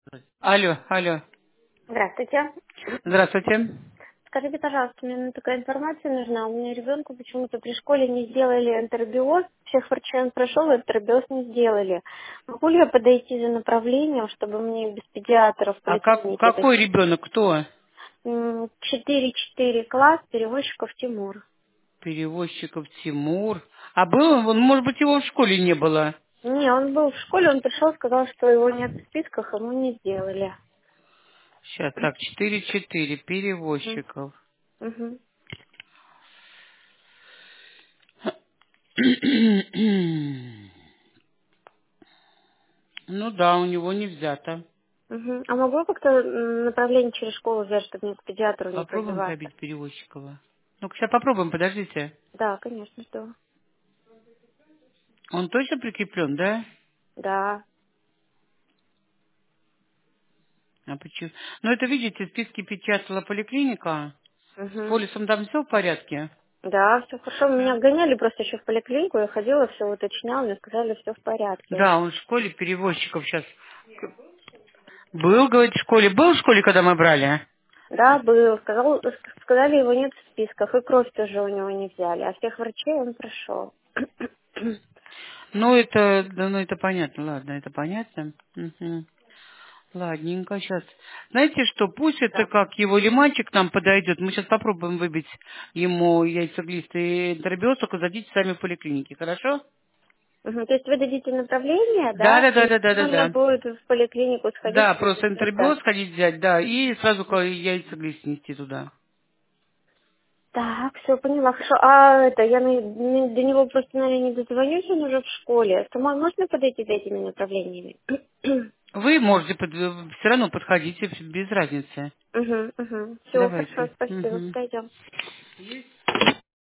Алло, алло. Здравствуйте. Здравствуйте. Скажите, пожалуйста, мне такая информация нужна. У меня ребенку почему-то при школе не сделали энтеробиоз. Всех врачей он прошел, энтеробиоз не сделали. Могу ли я подойти за направлением, чтобы мне без педиатров в А поликлинике это какой ребенок? Кто? 4-4 класс, перевозчиков Тимур. Перевозчиков Тимур. А был он, может быть, его в школе не было. Не, он был в школе, он пришел, сказал, что его нет в списках, ему не сделали. Сейчас, так, 4-4 Мгм. перевозчиков. Мгм. Ну да, у него не взято. Мгм. А могу я как-то направление через школу взять, чтобы мне к педиатру не Попробуем пробиваться? забить Перевозчикова. Ну-ка, сейчас попробуем, подождите. Да, конечно, что. Он точно прикреплен, да? Да. А почему? Ну, это, видите, в списке печатала поликлиника. С Угу. полисом там все в порядке? Да, все хорошо. Меня гоняли просто еще в поликлинику, я ходила, все уточняла, мне сказали, все в порядке. Да, он в школе перевозчиков сейчас. Был, говорит, в школе. Был в школе, когда мы брали? Да, был. Сказали, его нет в списках, и кровь тоже у него не взяли, а всех врачей он прошел. Ну, это, да, ну, это понятно, ладно, это понятно. Мгм. Ладненько, сейчас. Знаете что, пусть это Да. как его лиманчик нам подойдет. Мы сейчас попробуем выбить ему яйцеглист и энтеробиоз, только зайдите сами в поликлинике, хорошо? Мгм. То есть вы дадите направление, Да, да, да, да, и да, да, да, нужно да. будет в поликлинику сходить Да, и просто записаться. энтеробиоз ходить взять, да, и сразу яйцеглист нести туда. Так, все поняла. Хорошо. А это, я до него просто, наверное, не дозвонюсь, он уже в школе. Самой можно подойти за этими направлениями? Вы можете все равно подходите без разницы. Угу, угу. Все, хорошо, Давайте. спасибо. Мгм. Пойдем.